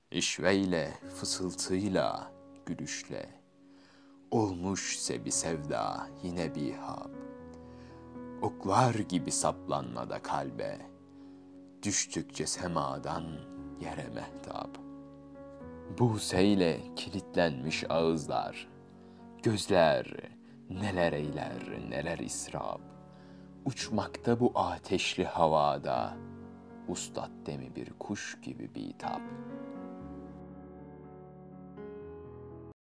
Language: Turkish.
İşveyle, fısıltıyla, gülüşle, olmuşse bir sevda yine bihab. Oklar gibi saplanmada kalbe, düştükçe semadan yere mehtap. Buseyle kilitlenmiş ağızlar, gözler neler eyler neler israp. Uçmakta bu ateşli havada, ustad demi bir kuş gibi bitap.